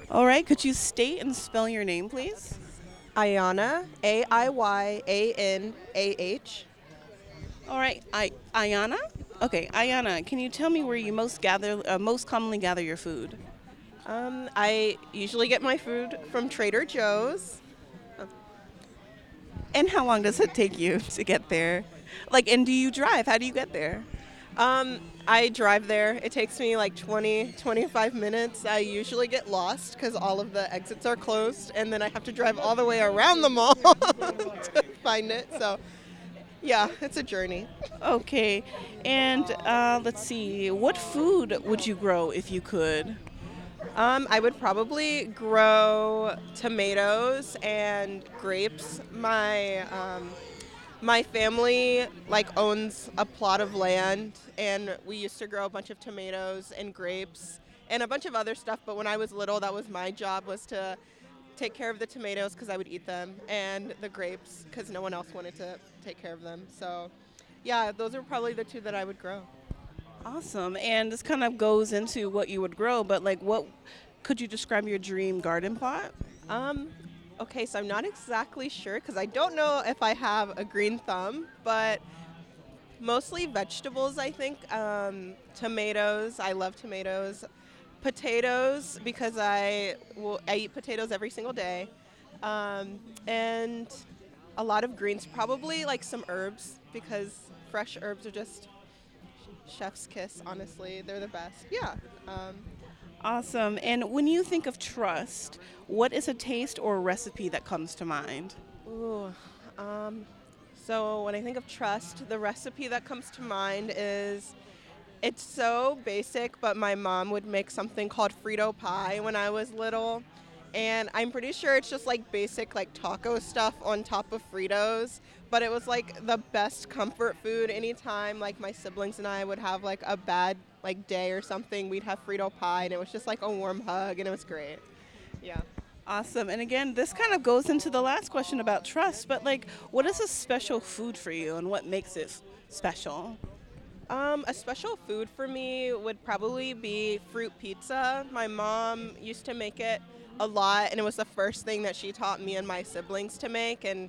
All right, could you state and spell your name, please? Ayana, Ayyanah. All right, Ayana. Okay, Ayana, can you tell me where you most commonly gather your food? I usually get my food from Trader Joe's. And how long does it take you to get there? Like, and do you drive? How do you get there? I drive there. It takes me like 20, 25 minutes. I usually get lost because all of the exits are closed, and then I have to drive all the way around the mall to find it. So, yeah, it's a journey. Okay, and let's see, what food would you grow if you could? I would probably grow tomatoes and grapes. My family owns a plot of land, and we used to grow a bunch of tomatoes and grapes and a bunch of other stuff. But when I was little, that was my job, was to take care of the tomatoes because I would eat them, and the grapes because no one else wanted to take care of them. So, yeah, those are probably the two that I would grow. Awesome, and this kind of goes into what you would grow, but like, what could you describe your dream garden plot? Um, okay, so I'm not exactly sure because I don't know if I have a green thumb, but mostly vegetables, I think. Tomatoes, I love tomatoes. Potatoes, because I eat potatoes every single day. And a lot of greens, probably like some herbs, because fresh herbs are just chef's kiss, honestly. They're the best. Yeah. Um, Awesome, and when you think of trust, what is a taste or a recipe that comes to mind? ooh, um, so when I think of trust, the recipe that comes to mind is, it's so basic, but my mom would make something called Frito pie when I was little. And I'm pretty sure it's just like basic like taco stuff on top of Fritos, but it was like the best comfort food anytime like my siblings and I would have like a bad like day or something, we'd have Frito pie and it was just like a warm hug and it was great. Yeah. Awesome, and again, this kind of goes into the last question about trust, but like, what is a special food for you and what makes it special? A special food for me would probably be fruit pizza. My mom used to make it a lot, and it was the first thing that she taught me and my siblings to make. And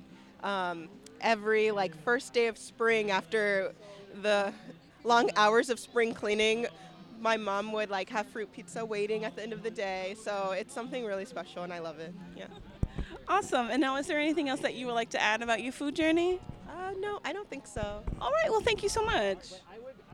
every like first day of spring, after the long hours of spring cleaning, my mom would like have fruit pizza waiting at the end of the day. So it's something really special, and I love it. Yeah. Awesome, and now is there anything else that you would like to add about your food journey? No, I don't think so. All right, well, thank you so much.